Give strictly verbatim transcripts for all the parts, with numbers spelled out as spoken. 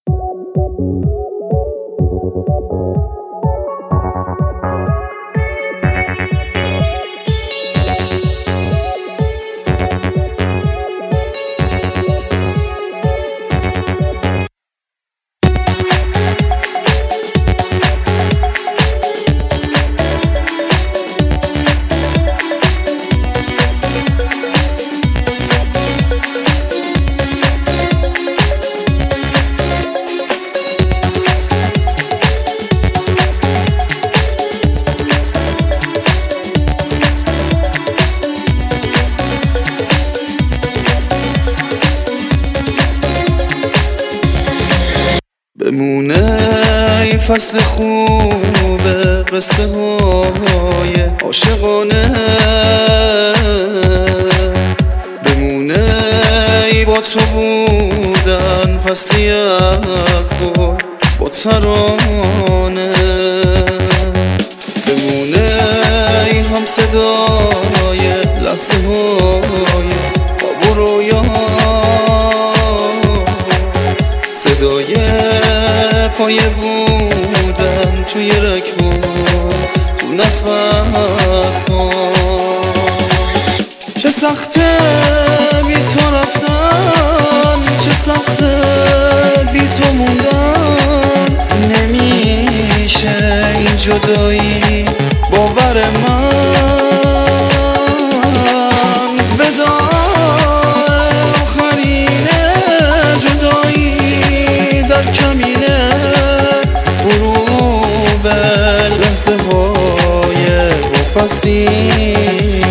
بمونه این فصل خوبه، قصه های عاشقانه. بمونه ای با تو بودن فصلی از گل با ترانه. بمونه ای هم صدای لحظه های خواب و رویا، صدای پایه بودن توی رکبو تو نفسام. چه سخته بی تو رفتن، چه سخته بی تو موندن. نمیشه این جدایی باور من. وداع آخرینه جدایی در کمینه، غروب لحظه های واپسینه.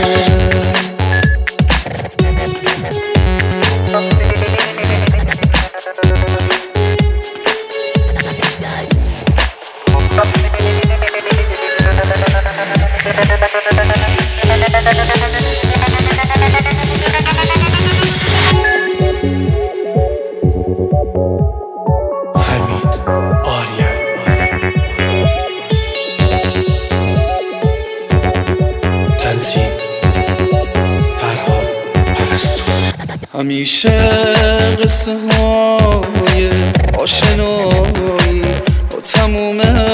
همیشه قصه های آشنایی با تمومه،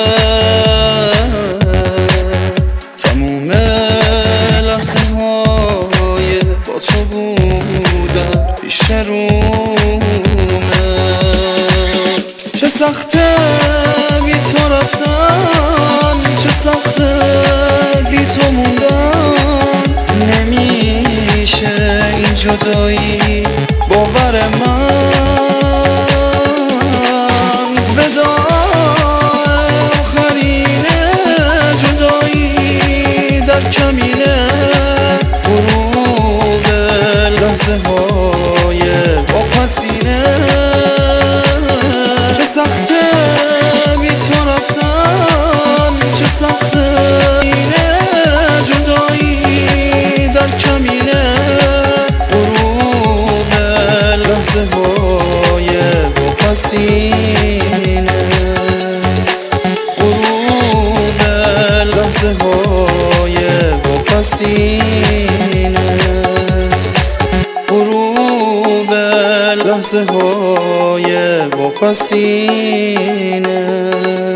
تموم لحظه های با تو بودن پیش رومه. چه سخته بی تو رفتن، چه سخته بی تو موندن. نمیشه این جدایی باور من. وداع آخرینه جدایی در کمینه، غروب لحظه های واپسینه. چه سخته بی تو رفتن، چه سخته جدایی در کمینه، غروب لحظه های واپسینه. غروب لحظه های واپسینه. غروب لحظه های واپسینه.